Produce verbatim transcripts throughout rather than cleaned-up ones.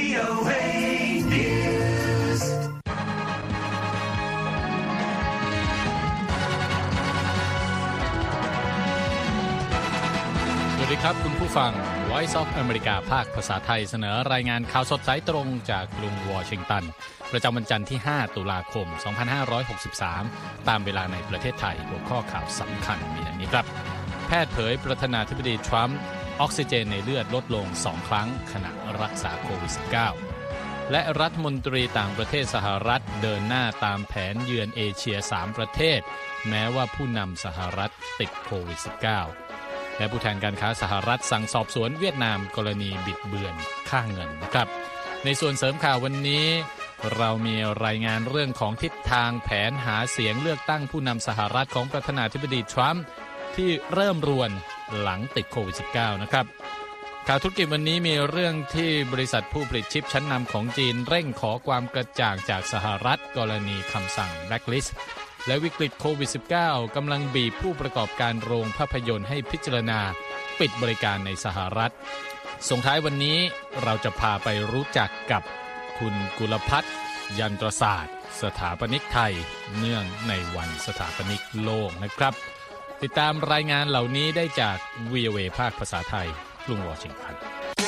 โอ เอ News สวัสดีครับคุณผู้ฟัง Voice of America ภาคภาษาไทยเสนอรายงานข่าวสดสายตรงจากกรุงวอชิงตันประจำวันจันทร์ที่ห้าตุลาคมสองพันห้าร้อยหกสิบสามตามเวลาในประเทศไทยหัวข้อข่าวสำคัญมีดังนี้ครับแพทย์เผยประธานาธิบดีทรัมป์ออกซิเจนในเลือดลดลงสองครั้งขณะรักษาโควิด สิบเก้า และรัฐมนตรีต่างประเทศสหรัฐเดินหน้าตามแผนเยือนเอเชียสามประเทศแม้ว่าผู้นำสหรัฐติดโควิด สิบเก้าและผู้แทนการค้าสหรัฐสั่งสอบสวนเวียดนามกรณีบิดเบือนค่าเงินนะครับในส่วนเสริมข่าววันนี้เรามีรายงานเรื่องของทิศทางแผนหาเสียงเลือกตั้งผู้นำสหรัฐของประธานาธิบดีทรัมป์ที่เริ่มรวนหลังติดโควิด สิบเก้า นะครับข่าวธุรกิจวันนี้มีเรื่องที่บริษัทผู้ผลิตชิปชั้นนำของจีนเร่งขอความกระจ่างจากสหรัฐกรณีคำสั่งแบล็คลิสต์และวิกฤตโควิด สิบเก้า กำลังบีบผู้ประกอบการโรงภาพยนตร์ให้พิจารณาปิดบริการในสหรัฐส่งท้ายวันนี้เราจะพาไปรู้จักกับคุณกุลภัทรยันตรศาสตร์สถาปนิกไทยเนื่องในวันสถาปนิกโลกนะครับติดตามรายงานเหล่านี้ได้จาก วี โอ เอ ภาคภาษาไทยกรุงวอชิงตัน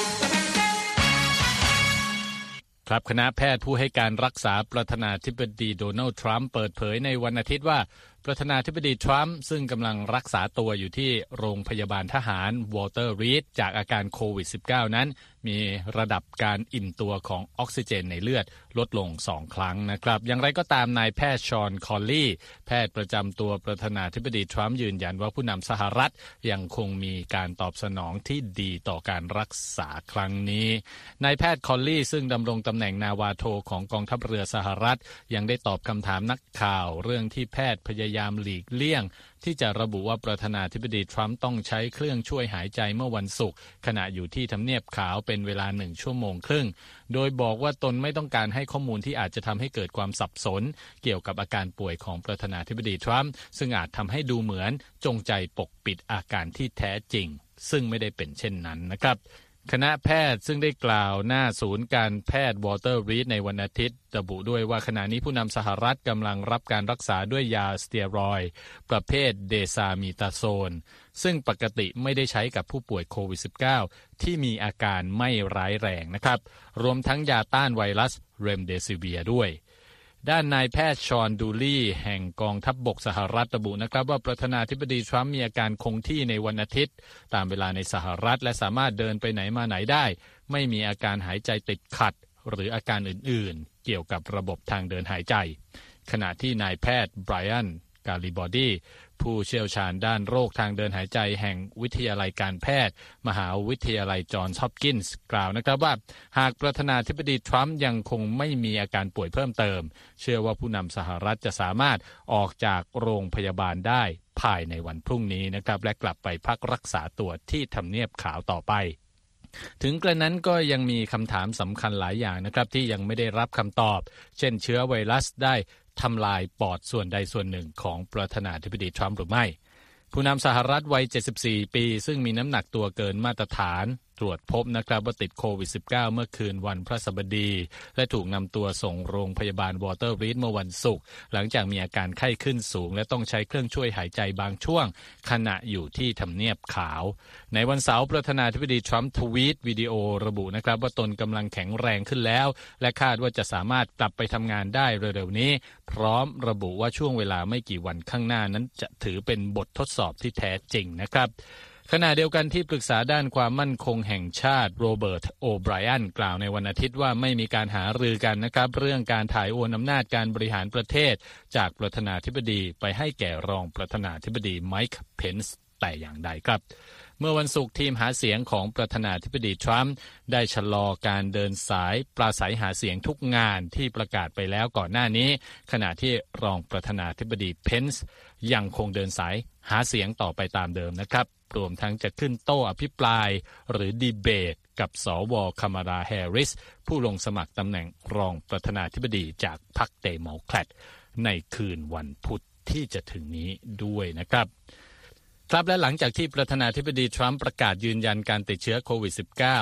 ครับคณะแพทย์ผู้ให้การรักษาประธานาธิบดีโดนัลด์ทรัมป์เปิดเผยในวันอาทิตย์ว่าประธานาธิบดีทรัมป์ซึ่งกำลังรักษาตัวอยู่ที่โรงพยาบาลทหารวอลเตอร์รีดจากอาการโควิด สิบเก้า นั้นมีระดับการอิ่มตัวของออกซิเจนในเลือดลดลงสองครั้งนะครับอย่างไรก็ตามนายแพทย์ชอนคอลลี่แพทย์ประจำตัวประธานาธิบดีทรัมป์ยืนยันว่าผู้นำสหรัฐยังคงมีการตอบสนองที่ดีต่อการรักษาครั้งนี้นายแพทย์คอลลี่ซึ่งดำรงตำแหน่งนาวาโทของกองทัพเรือสหรัฐยังได้ตอบคำถามนักข่าวเรื่องที่แพทย์พยายามหลีกเลี่ยงที่จะระบุว่าประธานาธิบดีทรัมป์ต้องใช้เครื่องช่วยหายใจเมื่อวันศุกร์ขณะอยู่ที่ทำเนียบขาวเป็นเวลาหนึ่งชั่วโมงครึ่งโดยบอกว่าตนไม่ต้องการให้ข้อมูลที่อาจจะทำให้เกิดความสับสนเกี่ยวกับอาการป่วยของประธานาธิบดีทรัมป์ซึ่งอาจทำให้ดูเหมือนจงใจปกปิดอาการที่แท้จริงซึ่งไม่ได้เป็นเช่นนั้นนะครับคณะแพทย์ซึ่งได้กล่าวหน้าศูนย์การแพทย์วอเตอร์รีดในวันอาทิตย์ระบุด้วยว่าขณะนี้ผู้นำสหรัฐกำลังรับการรักษาด้วยยาสเตียรอยด์ประเภทเดซามีตาโซนซึ่งปกติไม่ได้ใช้กับผู้ป่วยโควิด สิบเก้า ที่มีอาการไม่ร้ายแรงนะครับรวมทั้งยาต้านไวรัสเรมเดซิเวียด้วยด้านนายแพทย์ชอนดูลี่แห่งกองทัพบกสหรัฐระบุนะครับว่าประธานาธิบดีทรัมป์มีอาการคงที่ในวันอาทิตย์ตามเวลาในสหรัฐและสามารถเดินไปไหนมาไหนได้ไม่มีอาการหายใจติดขัดหรืออาการอื่นๆเกี่ยวกับระบบทางเดินหายใจขณะที่นายแพทย์ไบรอันกาลิบอดีผู้เชี่ยวชาญด้านโรคทางเดินหายใจแห่งวิทยาลัยการแพทย์มหาวิทยาลัยจอห์นส์ฮอปกินส์กล่าวนะครับว่าหากประธานาธิบดีทรัมป์ยังคงไม่มีอาการป่วยเพิ่มเติมเชื่อว่าผู้นำสหรัฐจะสามารถออกจากโรงพยาบาลได้ภายในวันพรุ่งนี้นะครับและกลับไปพักรักษาตัวที่ทำเนียบขาวต่อไปถึงกระนั้นก็ยังมีคำถามสำคัญหลายอย่างนะครับที่ยังไม่ได้รับคำตอบเช่นเชื้อไวรัสได้ทำลายปอดส่วนใดส่วนหนึ่งของประธานาธิบดีทรัมป์หรือไม่ผู้นำสหรัฐวัยเจ็ดสิบสี่ปีซึ่งมีน้ำหนักตัวเกินมาตรฐานตรวจพบนะครับว่าติดโควิด สิบเก้า เมื่อคืนวันพฤหัสบดีและถูกนำตัวส่งโรงพยาบาลวอเตอร์รีดเมื่อวันศุกร์หลังจากมีอาการไข้ขึ้นสูงและต้องใช้เครื่องช่วยหายใจบางช่วงขณะอยู่ที่ทำเนียบขาวในวันเสาร์ประธานาธิบดีทรัมป์ทวีตวิดีโอระบุนะครับว่าตนกำลังแข็งแรงขึ้นแล้วและคาดว่าจะสามารถกลับไปทำงานได้เร็วๆนี้พร้อมระบุว่าช่วงเวลาไม่กี่วันข้างหน้านั้นจะถือเป็นบททดสอบที่แท้จริงนะครับขณะเดียวกันที่ปรึกษาด้านความมั่นคงแห่งชาติโรเบิร์ตโอไบรอันกล่าวในวันอาทิตย์ว่าไม่มีการหารือกันนะครับเรื่องการถ่ายโอนอำนาจการบริหารประเทศจากประธานาธิบดีไปให้แก่รองประธานาธิบดีไมค์เพนส์แต่อย่างใดครับเมื่อวันศุกร์ทีมหาเสียงของประธานาธิบดีทรัมป์ได้ชะลอการเดินสายปราศัยหาเสียงทุกงานที่ประกาศไปแล้วก่อนหน้านี้ขณะที่รองประธานาธิบดีเพนส์ยังคงเดินสายหาเสียงต่อไปตามเดิมนะครับรวมทั้งจะขึ้นโต้อภิปรายหรือดีเบตกับสวคามาลาแฮร์ริสผู้ลงสมัครตำแหน่งรองประธานาธิบดีจากพรรคเดโมแครตในคืนวันพุธที่จะถึงนี้ด้วยนะครับครับและหลังจากที่ประธานาธิบดีทรัมป์ประกาศยืนยันการติดเชื้อโควิด สิบเก้า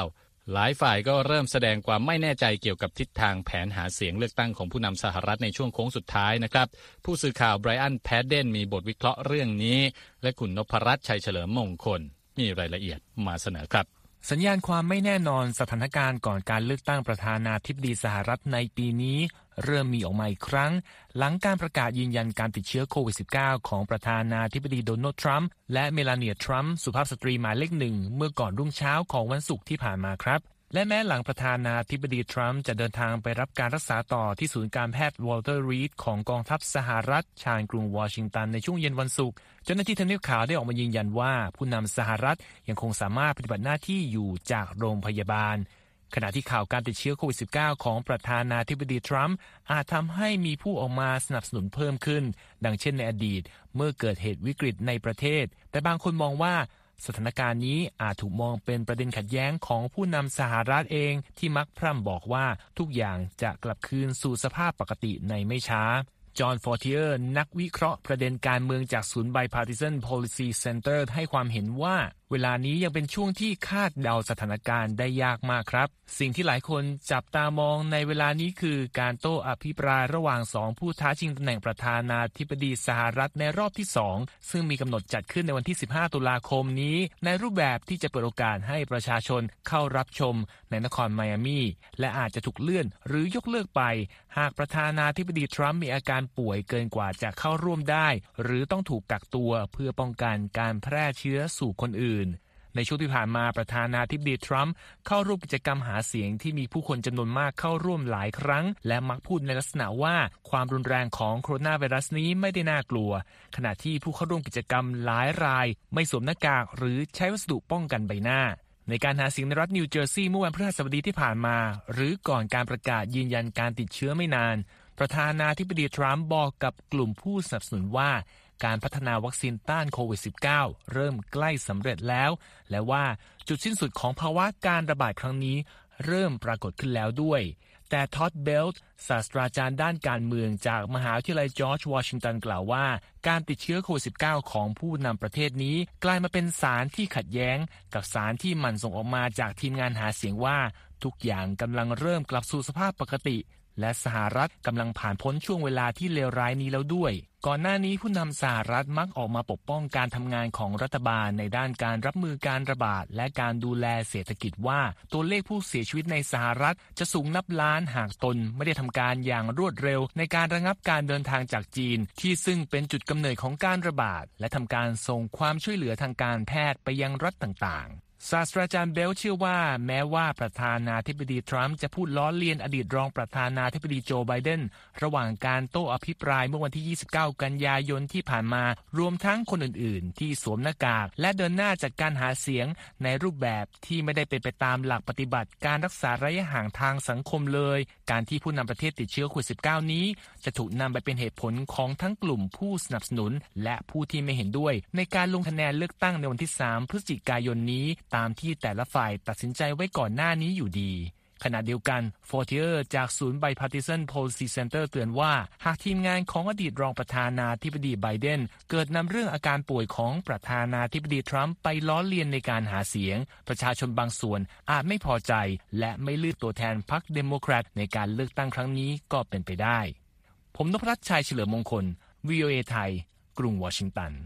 หลายฝ่ายก็เริ่มแสดงความไม่แน่ใจเกี่ยวกับทิศทางแผนหาเสียงเลือกตั้งของผู้นำสหรัฐในช่วงโค้งสุดท้ายนะครับผู้สื่อข่าวไบรอันแพดเดนมีบทวิเคราะห์เรื่องนี้และคุณนพรัตน์ชัยเฉลิมมงคลมีรายละเอียดมาเสนอครับสัญญาณความไม่แน่นอนสถานการณ์ก่อนการเลือกตั้งประธานาธิบดีสหรัฐในปีนี้เริ่มมีออกมาอีกครั้งหลังการประกาศยืนยันการติดเชื้อโควิด สิบเก้า ของประธานาธิบดีโดนัลด์ทรัมป์และเมลาเนียทรัมป์สุภาพสตรีหมายเลขหนึ่งเมื่อก่อนรุ่งเช้าของวันศุกร์ที่ผ่านมาครับและแม้หลังประธานาธิบดีทรัมป์จะเดินทางไปรับการรักษาต่อที่ศูนย์การแพทย์วอลเตอร์รีดของกองทัพสหรัฐชานกรุงวอชิงตันในช่วงเย็นวันศุกร์เจ้าหน้าที่ทำเนียบขาวได้ออกมายืนยันว่าผู้นำสหรัฐยังคงสามารถปฏิบัติหน้าที่อยู่จากโรงพยาบาลขณะที่ข่าวการติดเชื้อโควิด สิบเก้า ของประธานาธิบดีทรัมป์อาจทำให้มีผู้ออกมาสนับสนุนเพิ่มขึ้นดังเช่นในอดีตเมื่อเกิดเหตุวิกฤตในประเทศแต่บางคนมองว่าสถานการณ์นี้อาจถูกมองเป็นประเด็นขัดแย้งของผู้นำสหรัฐเองที่มักพร่ำบอกว่าทุกอย่างจะกลับคืนสู่สภาพปกติในไม่ช้าจอห์น ฟอร์เทียร์นักวิเคราะห์ประเด็นการเมืองจากศูนย์ Bipartisan Policy Center ให้ความเห็นว่าเวลานี้ยังเป็นช่วงที่คาดเดาสถานการณ์ได้ยากมากครับสิ่งที่หลายคนจับตามองในเวลานี้คือการโต้อภิปรายระหว่างสองผู้ท้าชิงตำแหน่งประธานาธิบดีสหรัฐในรอบที่สองซึ่งมีกำหนดจัดขึ้นในวันที่สิบห้าตุลาคมนี้ในรูปแบบที่จะเปิดโอกาสให้ประชาชนเข้ารับชมในนครไมอามีและอาจจะถูกเลื่อนหรือยกเลิกไปหากประธานาธิบดีทรัมป์มีอาการป่วยเกินกว่าจะเข้าร่วมได้หรือต้องถูกกักตัวเพื่อป้องกันการแพร่เชื้อสู่คนอื่นในช่วงที่ผ่านมาประธานาธิบดีทรัมป์เข้าร่วมกิจกรรมหาเสียงที่มีผู้คนจำนวนมากเข้าร่วมหลายครั้งและมักพูดในลักษณะว่าความรุนแรงของโคโรนาไวรัสนี้ไม่ได้น่ากลัวขณะที่ผู้เข้าร่วมกิจกรรมหลายรายไม่สวมหน้ากากหรือใช้วัสดุป้องกันใบหน้าในการหาเสียงในรัฐนิวเจอร์ซีย์เมื่อวันพฤหัสบดีที่ผ่านมาหรือก่อนการประกาศยืนยันการติดเชื้อไม่นานประธานาธิบดีทรัมป์บอกกับกลุ่มผู้สนับสนุนว่าการพัฒนาวัคซีนต้านโควิด สิบเก้า เริ่มใกล้สำเร็จแล้วและว่าจุดสิ้นสุดของภาวะการระบาดครั้งนี้เริ่มปรากฏขึ้นแล้วด้วยแต่ท็อดเบลต์ศาสตราจารย์ด้านการเมืองจากมหาวิทยาลัยจอร์จวอชิงตันกล่าวว่าการติดเชื้อโควิด สิบเก้า ของผู้นำประเทศนี้กลายมาเป็นสารที่ขัดแย้งกับสารที่มันส่งออกมาจากทีมงานหาเสียงว่าทุกอย่างกำลังเริ่มกลับสู่สภาพปกติและสหรัฐกำลังผ่านพ้นช่วงเวลาที่เลวร้ายนี้แล้วด้วยก่อนหน้านี้ผู้นำสหรัฐมักออกมาปกป้องการทำงานของรัฐบาลในด้านการรับมือการระบาดและการดูแลเศรษฐกิจว่าตัวเลขผู้เสียชีวิตในสหรัฐจะสูงนับล้านหากตนไม่ได้ทำการอย่างรวดเร็วในการระงับการเดินทางจากจีนที่ซึ่งเป็นจุดกำเนิดของการระบาดและทำการส่งความช่วยเหลือทางการแพทย์ไปยังรัฐต่างๆศาสตราจารย์เบลเชื่อว่าแม้ว่าประธานาธิบดีทรัมป์จะพูดล้อเลียนอดีตรองประธานาธิบดีโจไบเดนระหว่างการโต้อภิปรายเมื่อวันที่ยี่สิบเก้ากันยายนที่ผ่านมารวมทั้งคนอื่นๆที่สวมหน้ากากและเดินหน้าจัดการหาเสียงในรูปแบบที่ไม่ได้เป็นไปตามหลักปฏิบัติการรักษาระยะห่างทางสังคมเลยการที่ผู้นำประเทศติดเชื้อโควิด สิบเก้า นี้จะถูกนำไปเป็นเหตุผลของทั้งกลุ่มผู้สนับสนุนและผู้ที่ไม่เห็นด้วยในการลงคะแนนเลือกตั้งในวันที่สามพฤศจิกายนนี้ตามที่แต่ละฝ่ายตัดสินใจไว้ก่อนหน้านี้อยู่ดีขณะเดียวกันฟอร์เทียร์จากศูนย์ Bipartisan Policy Center เตือนว่าหากทีมงานของอดีตรองประธานาธิบดีไบเดนเกิดนำเรื่องอาการป่วยของประธานาธิบดีทรัมป์ไปล้อเลียนในการหาเสียงประชาชนบางส่วนอาจไม่พอใจและไม่เลือกตัวแทนพรรคเดโมแครตในการเลือกตั้งครั้งนี้ก็เป็นไปได้ผมนพรัตน์ชัยเฉลิมมงคล วี โอ เอ ไทยกรุงวอชิงตัน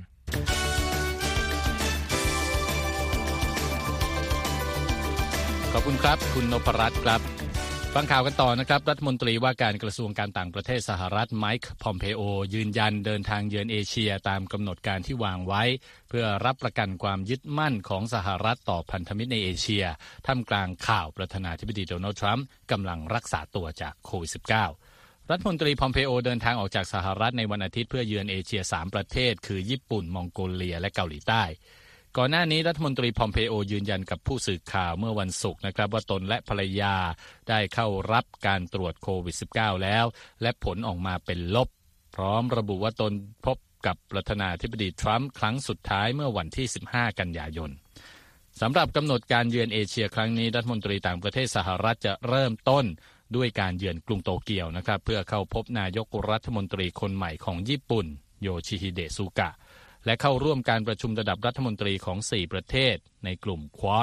ขอบคุณครับคุณนพรัตน์ครับฟังข่าวกันต่อนะครับรัฐมนตรีว่าการกระทรวงการต่างประเทศสหรัฐไมค์พอมเพโอยืนยันเดินทางเยือนเอเชียตามกำหนดการที่วางไว้เพื่อรับประกันความยึดมั่นของสหรัฐต่อพันธมิตรในเอเชียท่ามกลางข่าวประธานาธิบดีโดนัลด์ทรัมป์กำลังรักษาตัวจากโควิด สิบเก้า รัฐมนตรีพอมเพโอเดินทางออกจากสหรัฐในวันอาทิตย์เพื่อเยือนเอเชียสามประเทศคือญี่ปุ่นมองโกเลียและเกาหลีใต้ก่อนหน้านี้รัฐมนตรีพอมเพโอยืนยันกับผู้สื่อข่าวเมื่อวันศุกร์นะครับว่าตนและภรรยาได้เข้ารับการตรวจโควิด สิบเก้า แล้วและผลออกมาเป็นลบพร้อมระบุว่าตนพบกับประธานาธิบดีทรัมป์ครั้งสุดท้ายเมื่อวันที่สิบห้ากันยายนสำหรับกำหนดการเยือนเอเชียครั้งนี้รัฐมนตรีต่างประเทศสหรัฐจะเริ่มต้นด้วยการเยือนกรุงโตเกียวนะครับเพื่อเข้าพบนายกรัฐมนตรีคนใหม่ของญี่ปุ่นโยชิฮิเดะซุกะและเข้าร่วมการประชุมระดับรัฐมนตรีของสี่ประเทศในกลุ่มควอด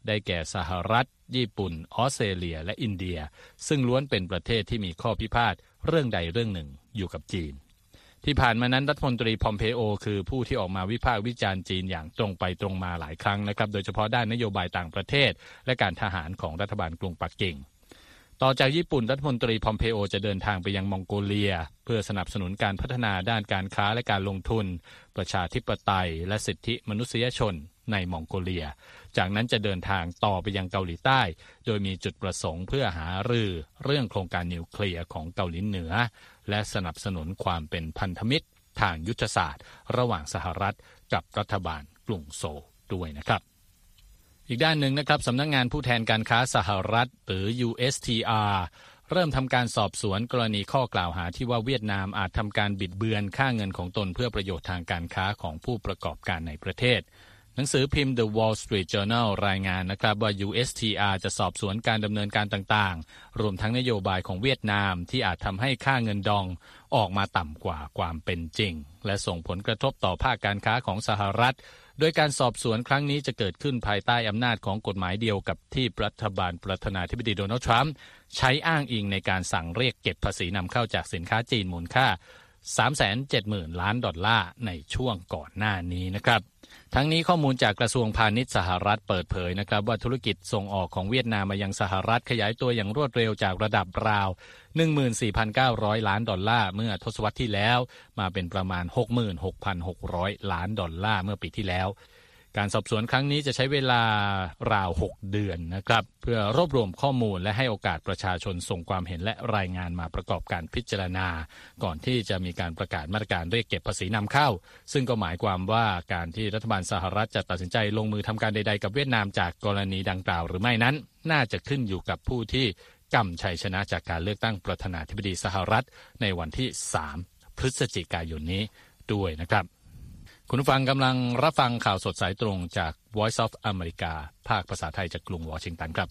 ได้แก่สหรัฐญี่ปุ่นออสเตรเลียและอินเดียซึ่งล้วนเป็นประเทศที่มีข้อพิพาทเรื่องใดเรื่องหนึ่งอยู่กับจีนที่ผ่านมานั้นรัฐมนตรีพอมเพโอคือผู้ที่ออกมาวิพากษ์วิจารณ์จีนอย่างตรงไปตรงมาหลายครั้งนะครับโดยเฉพาะด้านนโยบายต่างประเทศและการทหารของรัฐบาลกรุงปักกิ่งต่อจากญี่ปุ่นรัฐมนตรีพอมเพโอจะเดินทางไปยังมองโกเลียเพื่อสนับสนุนการพัฒนาด้านการค้าและการลงทุนประชาธิปไตยและสิทธิมนุษยชนในมองโกเลียจากนั้นจะเดินทางต่อไปยังเกาหลีใต้โดยมีจุดประสงค์เพื่อหารือเรื่องโครงการนิวเคลียร์ของเกาหลีเหนือและสนับสนุนความเป็นพันธมิตรทางยุทธศาสตร์ระหว่างสหรัฐกับรัฐบาลกรุงโซลด้วยนะครับอีกด้านหนึ่งนะครับสำนักงานผู้แทนการค้าสหรัฐหรือ ยู เอส ที อาร์ เริ่มทำการสอบสวนกรณีข้อกล่าวหาที่ว่าเวียดนามอาจทำการบิดเบือนค่าเงินของตนเพื่อประโยชน์ทางการค้าของผู้ประกอบการในประเทศหนังสือพิมพ์ The Wall Street Journal รายงานนะครับว่า ยู เอส ที อาร์ จะสอบสวนการดำเนินการต่างๆรวมทั้งนโยบายของเวียดนามที่อาจทำให้ค่าเงินดองออกมาต่ำกว่าความเป็นจริงและส่งผลกระทบต่อภาคการค้าของสหรัฐโดยการสอบสวนครั้งนี้จะเกิดขึ้นภายใต้อำนาจของกฎหมายเดียวกับที่รัฐบาลประธานาธิบดีโดนัลด์ทรัมป์ใช้อ้างอิงในการสั่งเรียกเก็บภาษีนำเข้าจากสินค้าจีนมูลค่า สามแสนเจ็ดหมื่น ล้านดอลลาร์ในช่วงก่อนหน้านี้นะครับทั้งนี้ข้อมูลจากกระทรวงพาณิชย์สหรัฐเปิดเผยนะครับว่าธุรกิจส่งออกของเวียดนามมายังสหรัฐขยายตัวอย่างรวดเร็วจากระดับราว หนึ่งหมื่นสี่พันเก้าร้อย ล้านดอลลาร์เมื่อทศวรรษที่แล้วมาเป็นประมาณ หกหมื่นหกพันหกร้อย ล้านดอลลาร์เมื่อปีที่แล้วการสอบสวนครั้งนี้จะใช้เวลาราวหกเดือนนะครับเพื่อรวบรวมข้อมูลและให้โอกาสประชาชนส่งความเห็นและรายงานมาประกอบการพิจารณาก่อนที่จะมีการประกาศมาตรการเรียกเก็บภาษีนำเข้าซึ่งก็หมายความว่าการที่รัฐบาลสหรัฐจะตัดสินใจลงมือทำการใดๆกับเวียดนามจากกรณีดังกล่าวหรือไม่นั้นน่าจะขึ้นอยู่กับผู้ที่กำชัยชนะจากการเลือกตั้งประธานาธิบดีสหรัฐในวันที่สามพฤศจิกายนนี้ด้วยนะครับคุณผู้ฟังกำลังรับฟังข่าวสดสายตรงจาก Voice of America ภาคภาษาไทยจากกรุงวอชิงตันครับ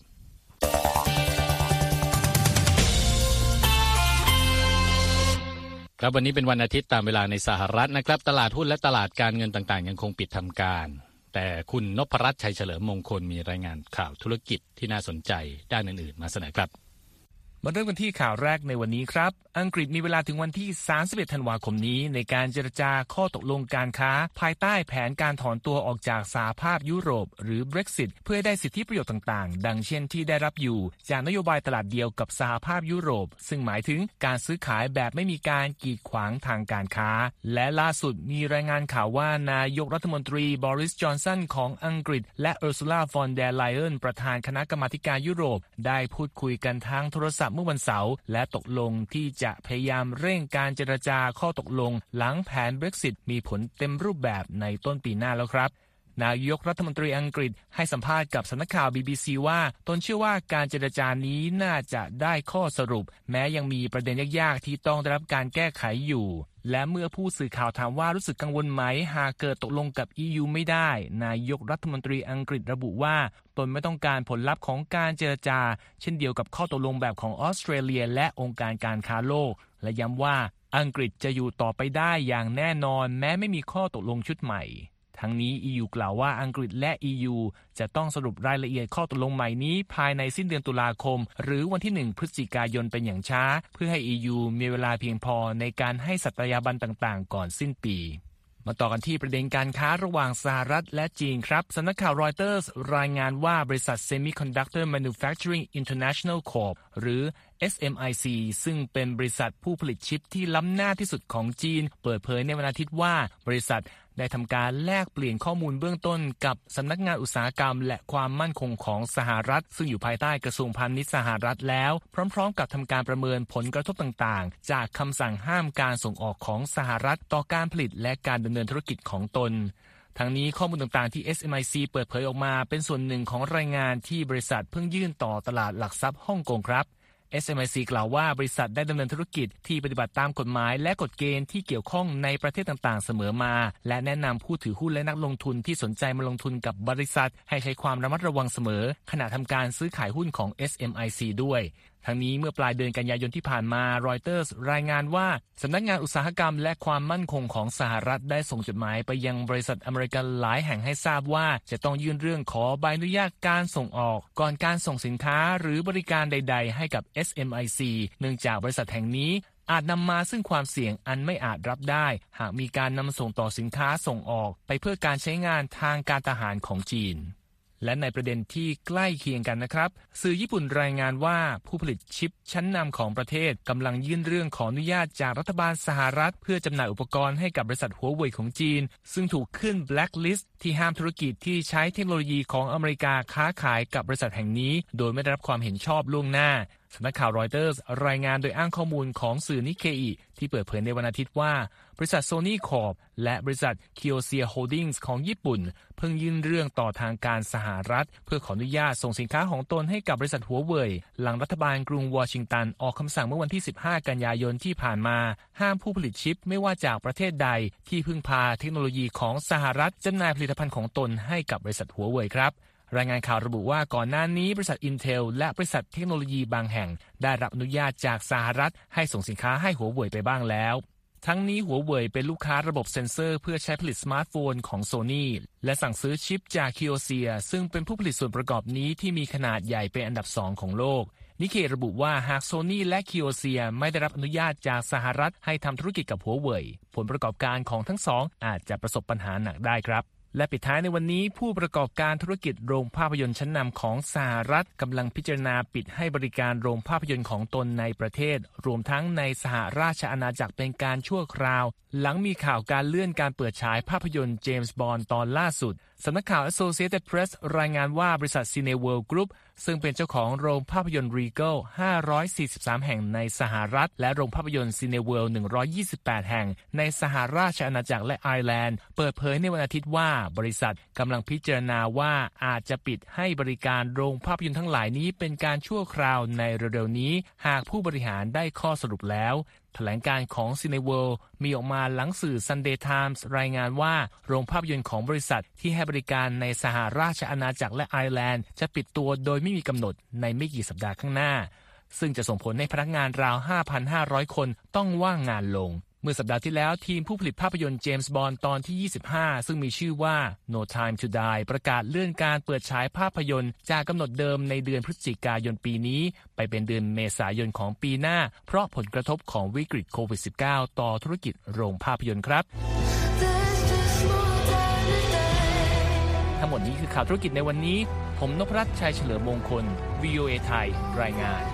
ครับวันนี้เป็นวันอาทิตย์ตามเวลาในสหรัฐนะครับตลาดหุ้นและตลาดการเงินต่างๆยังคงปิดทำการแต่คุณนพรัตน์ชัยเฉลิมมงคลมีรายงานข่าวธุรกิจที่น่าสนใจด้านอื่นๆมาเสนอครับมาเริ่มกันที่ข่าวแรกในวันนี้ครับอังกฤษมีเวลาถึงวันที่สามสิบเอ็ดธันวาคมนี้ในการเจรจาข้อตกลงการค้าภายใต้แผนการถอนตัวออกจากสหภาพยุโรปหรือ Brexit เพื่อได้สิทธิประโยชน์ต่างๆดังเช่นที่ได้รับอยู่จากนโยบายตลาดเดียวกับสหภาพยุโรปซึ่งหมายถึงการซื้อขายแบบไม่มีการกีดขวางทางการค้าและล่าสุดมีรายงานข่าวว่านายกรัฐมนตรีบอริสจอนสันของอังกฤษและอุร์ซูลาฟอนเดอร์ไลเอนประธานคณะกรรมาการยุโรปได้พูดคุยกันทางโทรศัพท์เมื่อวันเสาร์และตกลงที่จะพยายามเร่งการเจรจาข้อตกลงหลังแผน Brexit มีผลเต็มรูปแบบในต้นปีหน้าแล้วครับนายกรัฐมนตรีอังกฤษให้สัมภาษณ์กับสำนักข่าว บี บี ซี ว่าตนเชื่อว่าการเจรจานี้น่าจะได้ข้อสรุปแม้ยังมีประเด็นยากๆที่ต้องได้รับการแก้ไขอยู่และเมื่อผู้สื่อข่าวถามว่ารู้สึกกังวลไหมหากเกิดตกลงกับ อี ยู ไม่ได้นายกรัฐมนตรีอังกฤษระบุว่าตนไม่ต้องการผลลัพธ์ของการเจรจาเช่นเดียวกับข้อตกลงแบบของออสเตรเลียและองค์การการค้าโลกและย้ำว่าอังกฤษจะอยู่ต่อไปได้อย่างแน่นอนแม้ไม่มีข้อตกลงชุดใหม่ทั้งนี้ อี ยู กล่าวว่าอังกฤษและ อี ยู จะต้องสรุปรายละเอียดข้อตกลงใหม่นี้ภายในสิ้นเดือนตุลาคมหรือวันที่หนึ่งพฤศจิกายนเป็นอย่างช้าเพื่อให้ อี ยู มีเวลาเพียงพอในการให้สัตยาบันต่างๆก่อนสิ้นปีมาต่อกันที่ประเด็นการค้าระหว่างสหรัฐและจีนครับสำนักข่าวรอยเตอร์สรายงานว่าบริษัท Semiconductor Manufacturing International Corp หรือ เอส เอ็ม ไอ ซี ซึ่งเป็นบริษัทผู้ผลิตชิปที่ล้ำหน้าที่สุดของจีนเปิดเผยในวันอาทิตย์ว่าบริษัทได้ทำการแลกเปลี่ยนข้อมูลเบื้องต้นกับสำนักงานอุตสาหกรรมและความมั่นคงของสหรัฐซึ่งอยู่ภายใต้กระทรวงพาณิชย์สหรัฐแล้วพร้อมๆกับทำการประเมินผลกระทบต่างๆจากคำสั่งห้ามการส่งออกของสหรัฐต่อการผลิตและการดำเนินธุรกิจของตนทั้งนี้ข้อมูลต่างๆที่ เอส เอ็ม ไอ ซี เปิดเผยออกมาเป็นส่วนหนึ่งของรายงานที่บริษัทเพิ่งยื่นต่อตลาดหลักทรัพย์ฮ่องกงครับเอส เอ็ม ไอ ซี กล่าวว่าบริษัทได้ดำเนินธุรกิจที่ปฏิบัติตามกฎหมายและกฎเกณฑ์ที่เกี่ยวข้องในประเทศต่างๆเสมอมาและแนะนำผู้ถือหุ้นและนักลงทุนที่สนใจมาลงทุนกับบริษัทให้ใช้ความระมัดระวังเสมอขณะทำการซื้อขายหุ้นของ เอส เอ็ม ไอ ซี ด้วยทั้งนี้เมื่อปลายเดือนกันยายนที่ผ่านมารอยเตอร์สรายงานว่าสำนักงานอุตสาหกรรมและความมั่นคงของสหรัฐได้ส่งจดหมายไปยังบริษัทอเมริกันหลายแห่งให้ทราบว่าจะต้องยื่นเรื่องขอใบอนุญาตการส่งออกก่อนการส่งสินค้าหรือบริการใดๆให้กับ เอส เอ็ม ไอ ซี เนื่องจากบริษัทแห่งนี้อาจนำมาซึ่งความเสี่ยงอันไม่อาจรับได้หากมีการนำส่งต่อสินค้าส่งออกไปเพื่อการใช้งานทางการทหารของจีนและในประเด็นที่ใกล้เคียงกันนะครับสื่อญี่ปุ่นรายงานว่าผู้ผลิตชิปชั้นนำของประเทศกำลังยื่นเรื่องขออนุญาตจากรัฐบาลสหรัฐเพื่อจำหน่ายอุปกรณ์ให้กับบริษัทหัวเว่ยของจีนซึ่งถูกขึ้น blacklist ที่ห้ามธุรกิจที่ใช้เทคโนโลยีของอเมริกาค้าขายกับบริษัทแห่งนี้โดยไม่ได้รับความเห็นชอบล่วงหน้าสำนักข่าวรอยเตอร์สรายงานโดยอ้างข้อมูลของสื่อนิเคอิที่เปิดเผยในวันอาทิตย์ว่าบริษัทโซนี่คอร์ปและบริษัทคิโอเซียโฮลดิ้งส์ของญี่ปุ่นเพิ่งยื่นเรื่องต่อทางการสหรัฐเพื่อขออนุญาตส่งสินค้าของตนให้กับบริษัทหัวเว่ยหลังรัฐบาลกรุงวอชิงตันออกคำสั่งเมื่อวันที่สิบห้ากันยายนที่ผ่านมาห้ามผู้ผลิตชิปไม่ว่าจากประเทศใดที่พึ่งพาเทคโนโลยีของสหรัฐจำหน่ายผลิตภัณฑ์ของตนให้กับบริษัทหัวเว่ยครับรายงานข่าวระบุว่าก่อนหน้านี้บริษัท Intel และบริษัทเทคโนโลยีบางแห่งได้รับอนุญาตจากสหรัฐให้ส่งสินค้าให้หัวเว่ยไปบ้างแล้วทั้งนี้หัวเว่ยเป็นลูกค้าระบบเซ็นเซอร์เพื่อใช้ผลิตสมาร์ทโฟนของ Sony และสั่งซื้อชิปจาก Kioxia ซึ่งเป็นผู้ผลิตส่วนประกอบนี้ที่มีขนาดใหญ่เป็นอันดับสองของโลกนิเคระบุว่าหาก Sony และ Kioxia ไม่ได้รับอนุญาตจากสหรัฐให้ทำธุรกิจกับหัวเว่ยผลประกอบการของทั้งสองอาจจะประสบปัญหาหนักได้ครับและปิดท้ายในวันนี้ผู้ประกอบการธุรกิจโรงภาพยนตร์ชั้นนำของสหรัฐกำลังพิจารณาปิดให้บริการโรงภาพยนตร์ของตนในประเทศรวมทั้งในสหราชอาณาจักรเป็นการชั่วคราวหลังมีข่าวการเลื่อนการเปิดฉายภาพยนตร์เจมส์บอนด์ตอนล่าสุดสำนักข่าว Associated Press รายงานว่าบริษัท Cineworld Group ซึ่งเป็นเจ้าของโรงภาพยนตร์ Regal ห้าร้อยสี่สิบสามแห่งในสหรัฐและโรงภาพยนตร์ Cineworld หนึ่งร้อยยี่สิบแปดแห่งในสหราชอาณาจักรและไอร์แลนด์เปิดเผยในวันอาทิตย์ว่าบริษัทกำลังพิจารณาว่าอาจจะปิดให้บริการโรงภาพยนตร์ทั้งหลายนี้เป็นการชั่วคราวในเร็วๆนี้หากผู้บริหารได้ข้อสรุปแล้วแถลงการของ Cineworld มีออกมาหลังสื่อ Sunday Times รายงานว่าโรงภาพยนตร์ของบริษัทที่ให้บริการในสหราชอาณาจักรและไอร์แลนด์จะปิดตัวโดยไม่มีกำหนดในไม่กี่สัปดาห์ข้างหน้าซึ่งจะส่งผลให้พนักงานราว ห้าพันห้าร้อย คนต้องว่างงานลงเมื่อสัปดาห์ที่แล้วทีมผู้ผลิตภาพยนตร์เจมส์บอนด์ตอนที่ยี่สิบห้าซึ่งมีชื่อว่า No Time to Die ประกาศเลื่อนการเปิดฉายภาพยนตร์จากกำหนดเดิมในเดือนพฤศจิกายนปีนี้ไปเป็นเดือนเมษายนของปีหน้าเพราะผลกระทบของวิกฤตโควิด สิบเก้า ต่อธุรกิจโรงภาพยนตร์ครับทั้งหมดนี้คือข่าวธุรกิจในวันนี้ผมนพรัตน์ชัยเฉลิมมงคล วี โอ เอ ไทยรายงาน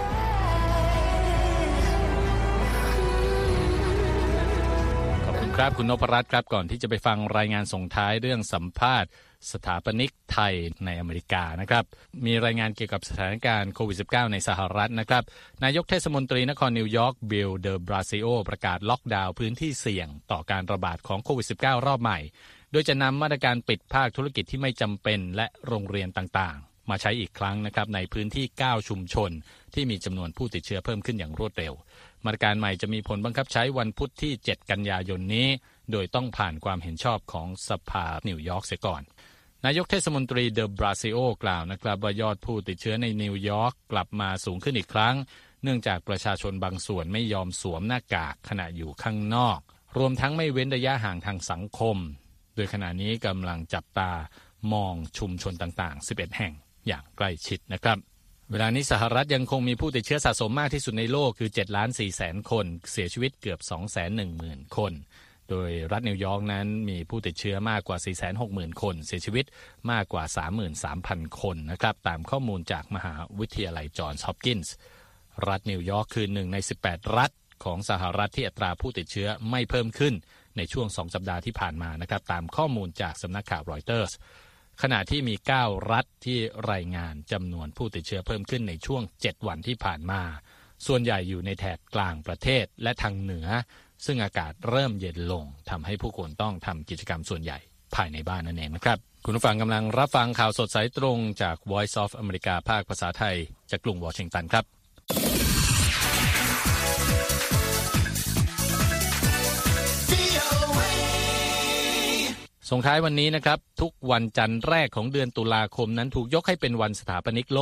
ครับคุณนพรัตน์ครับก่อนที่จะไปฟังรายงานส่งท้ายเรื่องสัมภาษณ์สถาปนิกไทยในอเมริกานะครับมีรายงานเกี่ยวกับสถานการณ์โควิด สิบเก้า ในสหรัฐนะครับนายกเทศมนตรีนครนิวยอร์กบิลเดอบราซิโอประกาศล็อกดาวน์พื้นที่เสี่ยงต่อการระบาดของโควิด สิบเก้า รอบใหม่โดยจะนำมาตรการปิดภาคธุรกิจที่ไม่จำเป็นและโรงเรียนต่างๆมาใช้อีกครั้งนะครับในพื้นที่เก้าชุมชนที่มีจำนวนผู้ติดเชื้อเพิ่มขึ้นอย่างรวดเร็วมาตรการใหม่จะมีผลบังคับใช้วันพุธที่เจ็ดกันยายนนี้โดยต้องผ่านความเห็นชอบของสภานิวยอร์กเสียก่อนนายกเทศมนตรีเดอบราซิโอกล่าวนะครับว่ายอดผู้ติดเชื้อในนิวยอร์กกลับมาสูงขึ้นอีกครั้งเนื่องจากประชาชนบางส่วนไม่ยอมสวมหน้ากากขณะอยู่ข้างนอกรวมทั้งไม่เว้นระยะห่างทางสังคมโดยขณะนี้กำลังจับตามองชุมชนต่างๆสิบเอ็ดแห่งอย่างใกล้ชิดนะครับเวลานี้สหรัฐยังคงมีผู้ติดเชื้อสะสมมากที่สุดในโลกคือ เจ็ดล้านสี่แสน คนเสียชีวิตเกือบ สองแสนหนึ่งหมื่น คนโดยรัฐนิวยอร์กนั้นมีผู้ติดเชื้อมากกว่า สี่แสนหกหมื่น คนเสียชีวิตมากกว่า สามหมื่นสามพัน คนนะครับตามข้อมูลจากมหาวิทยาลัยจอห์นส์ฮอปกินส์รัฐนิวยอร์กคือหนึ่งในสิบแปดรัฐของสหรัฐที่อัตราผู้ติดเชื้อไม่เพิ่มขึ้นในช่วงสองสัปดาห์ที่ผ่านมานะครับตามข้อมูลจากสำนักข่าวรอยเตอร์สขณะที่มีเก้ารัฐที่รายงานจำนวนผู้ติดเชื้อเพิ่มขึ้นในช่วงเจ็ดวันที่ผ่านมาส่วนใหญ่อยู่ในแถบกลางประเทศและทางเหนือซึ่งอากาศเริ่มเย็นลงทำให้ผู้คนต้องทำกิจกรรมส่วนใหญ่ภายในบ้านนั่นเองนะครับคุณผู้ฟังกำลังรับฟังข่าวสดสายตรงจาก Voice of America ภาคภาษาไทยจากกรุงวอชิงตันครับส่งท้ายวันนี้นะครับทุกวันจันทร์แรกของเดือนตุลาคมนั้นถูกยกให้เป็นวันสถาปนิกโลก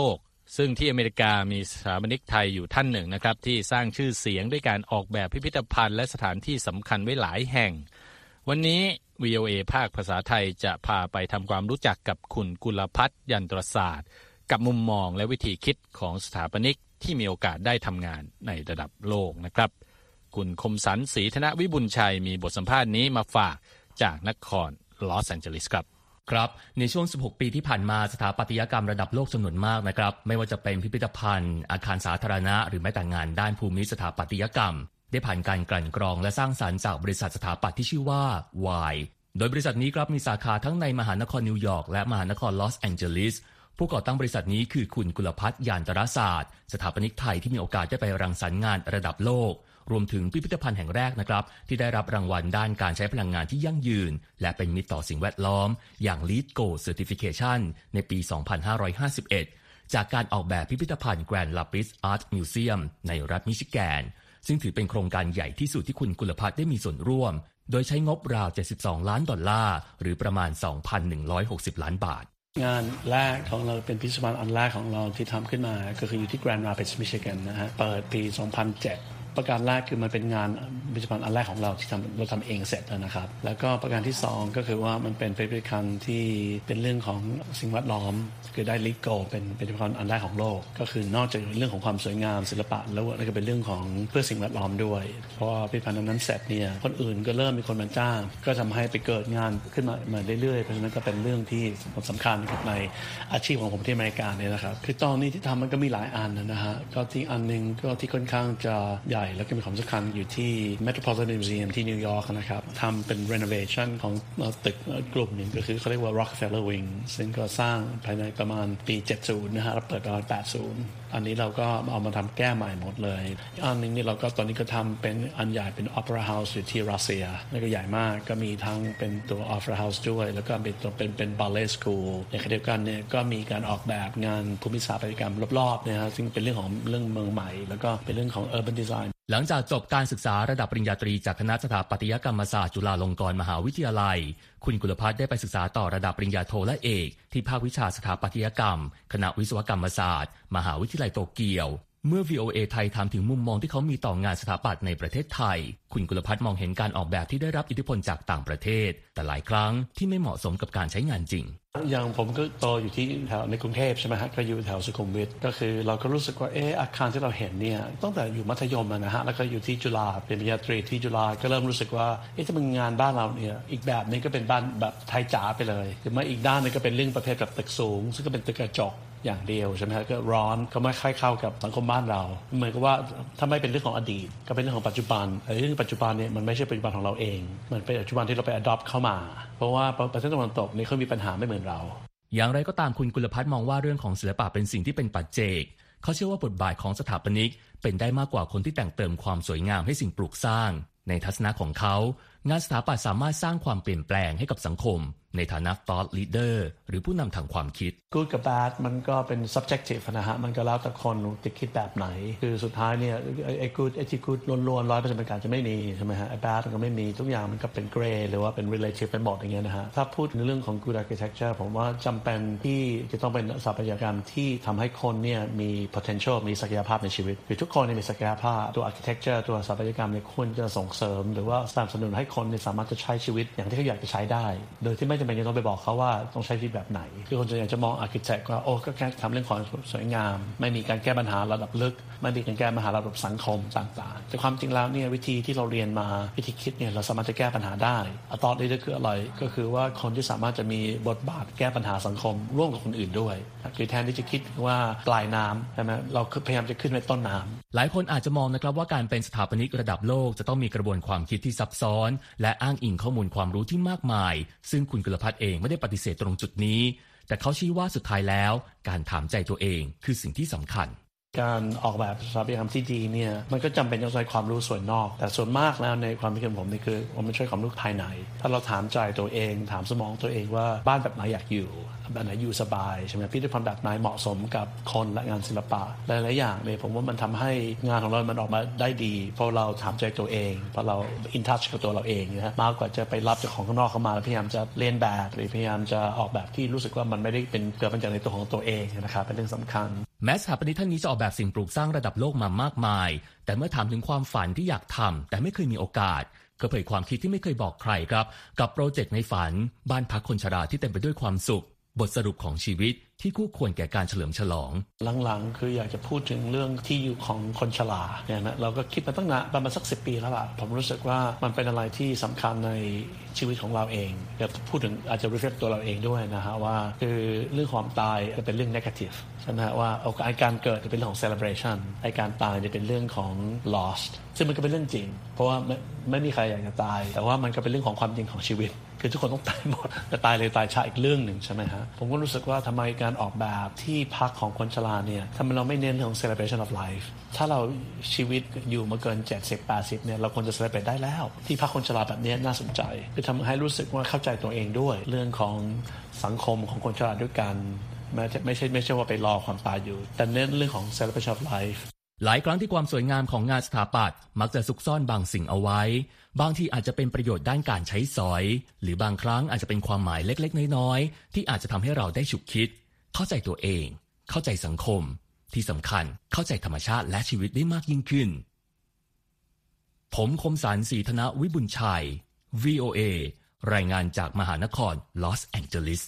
ซึ่งที่อเมริกามีสถาปนิกไทยอยู่ท่านหนึ่งนะครับที่สร้างชื่อเสียงด้วยการออกแบบพิพิธภัณฑ์และสถานที่สำคัญไว้หลายแห่งวันนี้ วี โอ เอ ภาคภาษาไทยจะพาไปทำความรู้จักกับคุณกุลภัทรยันตรศาสตร์กับมุมมองและวิธีคิดของสถาปนิกที่มีโอกาสได้ทำงานในระดับโลกนะครับคุณคมสันต์ศรีธนวิบุญชัยมีบทสัมภาษณ์นี้มาฝากจากนครลอสแองเจลิสครับครับในช่วงสิบหกปีที่ผ่านมาสถาปัตยกรรมระดับโลกจำนวนมากนะครับไม่ว่าจะเป็นพิพิธภัณฑ์อาคารสาธารณะหรือแม้แต่งานด้านภูมิสถาปัตยกรรมได้ผ่านการกลั่นกรองและสร้างสรรค์จากบริษัทสถาปัตย์ที่ชื่อว่า Y โดยบริษัทนี้ครับมีสาขาทั้งในมหานครนิวยอร์กและมหานครลอสแองเจลิสผู้ก่อตั้งบริษัทนี้คือคุณกุลภัทรยันตรศาสตร์สถาปนิกไทยที่มีโอกาสได้ไปรังสรรค์งานระดับโลกรวมถึงพิพิธภัณฑ์แห่งแรกนะครับที่ได้รับรางวัลด้านการใช้พลังงานที่ยั่งยืนและเป็นมิตรต่อสิ่งแวดล้อมอย่าง LEED Gold Certification ในปี สองพันห้าร้อยห้าสิบเอ็ด จากการออกแบบพิพิธภัณฑ์ Grand Rapids Art Museum ในรัฐมิชิแกนซึ่งถือเป็นโครงการใหญ่ที่สุดที่คุณกุลภัทรได้มีส่วนร่วมโดยใช้งบราวเจ็ดสิบสองล้านดอลลาร์หรือประมาณ สองพันหนึ่งร้อยหกสิบล้านบาทงานแรกของเราเป็นพิพิธภัณฑ์อันแรกของเราที่ทำขึ้นมาก็คืออยู่ที่ Grand Rapids Michigan นะฮะเปิดปี สองพันเจ็ดประการแรกคือมันเป็นงานพิพิธภัณฑ์อันแรกของเราที่ทำเราทำเองเสร็จนะครับแล้วก็ประการที่สองก็คือว่ามันเป็นพิพิธภัณฑ์ที่เป็นเรื่องของสิ่งแวดล้อมคือได้ LEED Gold เป็นพิพิธภัณฑ์อันแรกของโลกก็คือนอกจากเรื่องของความสวยงามศิลปะแล้วก็เป็นเรื่องของเพื่อสิ่งแวดล้อมด้วยเพราะว่าพิพิธภัณฑ์นั้นเสร็จเนี่ยคนอื่นก็เริ่มมีคนมาจ้างก็ทำให้ไปเกิดงานขึ้นมามาเรื่อยๆเพราะฉะนั้นก็เป็นเรื่องที่สำคัญในอาชีพของผมที่อเมริกาเนี่ยนะครับคือตอนนี้ที่ทำมันก็มีหลายอันนะฮะก็ที่อันนึงก็ที่ค่อนข้างจะใหญ่แล้วก็มีความสำคัญอยู่ที่ Metropolitan Museum ที่นิวยอร์กนะครับทำเป็น renovation ของตึกกลุ่มหนึ่งก็คือเขาเรียกว่า Rockefeller Wing ซึ่งก็สร้างภายในประมาณปีเจ็ดสิบนะฮะแล้วเปิดตอนแปดสิบอันนี้เราก็เอามาทำแก้ใหม่หมดเลยอันนึงนี่เราก็ตอนนี้ก็ทำเป็นอันใหญ่เป็น Opera House อยู่ที่รัสเซียแล้วก็ใหญ่มากก็มีทั้งเป็นตัว Opera House ด้วยแล้วก็เป็นตัวเป็นเป็น Ballet School ในขณะเดียวกันเนี่ยก็มีการออกแบบงานภูมิศาสตร์ปฏิกรรมรอบๆเนี่ยฮะซึ่งเป็นเรื่องของเรื่องเมืองใหม่แล้วก็เป็นเรื่องของ Urban Design หลังจากจบการศึกษาระดับปริญญาตรีจากคณะสถาปัตยกรรมศาสตร์จุฬาลงกรณ์มหาวิทยาลัยคุณกุลภัทรได้ไปศึกษาต่อระดับปริญญาโทและเอกที่ภาควิชาสถาปัตยกรรมคณะวิศวกรรมศาสตร์มหาวิทยาลัยโตเกียวเมื่อ วี โอ เอ ไทยถามถึงมุมมองที่เขามีต่องานสถาปัตย์ในประเทศไทยคุณกุลภัทรมองเห็นการออกแบบที่ได้รับอิทธิพลจากต่างประเทศแต่หลายครั้งที่ไม่เหมาะสมกับการใช้งานจริงอย่างผมก็โตอยู่ที่แถวในกรุงเทพใช่ไหมฮะก็อยู่แถวสุขุมวิทก็คือเราก็รู้สึกว่าเอออาคารที่เราเห็นเนี่ยตั้งแต่อยู่มัธยมนะฮะแล้วก็อยู่ที่จุฬาเป็นปริญญาตรีที่จุฬาก็เริ่มรู้สึกว่าเอ๊ะถ้ามันงานบ้านเราเนี่ยอีกแบบนึงก็เป็นบ้านแบบไทยจ๋าไปเลยหรือไม่อีกด้านนึงก็เป็นเรื่องประเภทแบบตึกสูงซึ่งก็เป็นตึกกระจกอย่างเดียวใช่ไหมฮะก็ร้อนก็ไม่ค่อยเข้ากับสังคมบ้านเราเหมือนกับว่าถ้าไม่เป็นเรื่องของอดีตก็เป็นเรื่องของปัจจุบันเรื่องปัจจุบันเนี่ยมันไม่ใช่ปัจจุบันของเราเองมันเป็นปัจจุบันที่เราไป adopt เข้ามาเพราะว่าประเทศตะวันตกนี่เขามีปัญหาไม่เหมือนเราอย่างไรก็ตามคุณกุลภัทรมองว่าเรื่องของศิลปะเป็นสิ่งที่เป็นปัจเจกเขาเชื่อว่าบทบาทของสถาปนิกเป็นได้มากกว่าคนที่แต่งเติมความสวยงามให้สิ่งปลูกสร้างในทัศนะของเขางานสถาปัตย์สามารถสร้างความเปลี่ยนแปลงให้กับสังคมในฐานะ thought leader หรือผู้นำทางความคิด good กับ bad มันก็เป็น subjective นะฮะมันก็แล้วแต่คนจะคิดแบบไหนคือสุดท้ายเนี่ยไอ้ good ไอ้ที่ good ล้วนๆ ร้อยเปอร์เซ็นต์ เป็นการจะไม่มีใช่ไหมฮะไอ้ bad มันก็ไม่มีทุกอย่างมันก็เป็น gray หรือว่าเป็น relative เป็นหมดอย่างเงี้ยนะฮะถ้าพูดในเรื่องของ good architecture ผมว่าจำเป็นที่จะต้องเป็นสถาปัตยกรรมที่ทำให้คนเนี่ยมี potential มีศักยภาพในชีวิตคือทุกคนมีศักยภาพตัว architecture ตัวสถาปัตยกรรมเนี่ยควรจะส่งเสริมหรือว่าสนับสนุนให้คนสามารถจะใช้ชีวิตอย่างที่เขาอยากจะใช้ได้โดยที่ไม่จำเป็นจะต้องไปบอกเขาว่าต้องใช้ชีวิตแบบไหนคือคนจะอยากจะมองอาร์คิเทคว่าโอ้ก็แค่ทำเรื่องของสวยงามไม่มีการแก้ปัญหาระดับลึกไม่มีการแก้ปัญหาระดับสังคมต่างๆแต่ความจริงแล้วเนี่ยวิธีที่เราเรียนมาวิธีคิดเนี่ยเราสามารถจะแก้ปัญหาได้อัตรานี้ก็คืออะไรก็คือว่าคนที่สามารถจะมีบทบาทแก้ปัญหาสังคมร่วมกับคนอื่นด้วยคือแทนที่จะคิดว่าปลายน้ำใช่ไหมเราพยายามจะขึ้นไปต้นน้ำหลายคนอาจจะมองนะครับว่าการเป็นสถาปนิกระดับโลกจะต้องมีกระบวนความคิดที่ซับซ้อนและอ้างอิงข้อมูลความรู้ที่มากมายซึ่งคุณกุลภัทรเองไม่ได้ปฏิเสธตรงจุดนี้แต่เขาชี้ว่าสุดท้ายแล้วการถามใจตัวเองคือสิ่งที่สำคัญการออกแบบสถาปัตยกรรมที่ดีเนี่ยมันก็จำเป็นต้องใช้ความรู้ส่วนนอกแต่ส่วนมากแล้วในความคิดของผมนี่คือมันใช้ความรู้ภายในถ้าเราถามใจตัวเองถามสมองตัวเองว่าบ้านแบบไหนอยากอยู่แบบไหนอยู่สบายใช่ไหมพิพิธภัณฑ์แบบไหนเหมาะสมกับคนและงานศิลปะหลายๆอย่างเนี่ยผมว่ามันทำให้งานของเรามันออกมาได้ดีเพราะเราถามใจตัวเองเพราะเราอินทัชกับตัวเราเองนะมากกว่าจะไปรับจากของข้างนอกเข้ามาแล้วพยายามจะเลียนแบบหรือพยายามจะออกแบบที่รู้สึกว่ามันไม่ได้เป็นเกิดมาจากในตัวของตัวเองนะครับเป็นเรื่องสำคัญแม้สถาปนิกท่านนี้จะออกแบบสิ่งปลูกสร้างระดับโลกมามากมายแต่เมื่อถามถึงความฝันที่อยากทำแต่ไม่เคยมีโอกาสก็เผยความคิดที่ไม่เคยบอกใครครับกับโปรเจกต์ในฝันบ้านพักคนชราที่เต็มไปด้วยความสุขบทสรุปของชีวิตที่คู่ควรแก่การเฉลิมฉลองหลังๆคืออยากจะพูดถึงเรื่องที่อยู่ของคนชราเนี่ยนะเราก็คิดมาตั้งนานประมาณสักสิบปีแล้วล่ะผมรู้สึกว่ามันเป็นอะไรที่สำคัญในชีวิตของเราเองอยากพูดถึงอาจจะ reflect ตัวเราเองด้วยนะฮะว่าคือเรื่องความตายจะเป็นเรื่อง negative ใช่ไหมว่าไอการเกิดจะเป็นเรื่องของ celebration ไอการตายจะเป็นเรื่องของ lost ซึ่งมันก็เป็นเรื่องจริงเพราะว่าไม่ไม่มีใครอยากจะตายแต่ว่ามันก็เป็นเรื่องของความจริงของชีวิตคือทุกคนต้องตายหมดแต่ตายเลยตายช้าอีกเรื่องหนึ่งใช่ไหมฮะผมก็รู้สึกว่าทำไมการออกแบบที่พักของคนชราเนี่ยทำไมเราไม่เน้นเรื่อง celebration of life ถ้าเราชีวิตอยู่มาเกินเจ็ดสิบ แปดสิบเนี่ยเราควรจะ celebrate ได้แล้วที่พักคนชราแบบนี้น่าสนใจคือทำให้รู้สึกว่าเข้าใจตัวเองด้วยเรื่องของสังคมของคนชราด้วยกันไม่ใช่ไม่ใช่ไม่ใช่ว่าไปรอความตายอยู่แต่เน้นเรื่องของ celebration of life หลายครั้งที่ความสวยงามของงานสถาปัตย์มักจะซุกซ่อนบางสิ่งเอาไว้บางทีอาจจะเป็นประโยชน์ด้านการใช้สอยหรือบางครั้งอาจจะเป็นความหมายเล็กๆน้อยๆที่อาจจะทำให้เราได้ฉุกคิดเข้าใจตัวเองเข้าใจสังคมที่สำคัญเข้าใจธรรมชาติและชีวิตได้มากยิ่งขึ้นผมคมสันต์ ศรีธนวิบุญชัย วี โอ เอ รายงานจากมหานครลอสแองเจลิส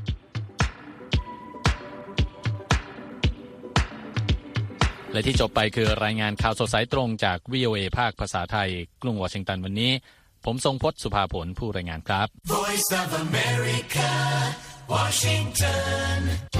และที่จบไปคือรายงานข่าวสดสายตรงจาก วี โอ เอ ภาคภาษาไทยกรุงวอชิงตันวันนี้ผมทรงพจน์สุภาผลผู้รายงานครับ Voice of America, Washington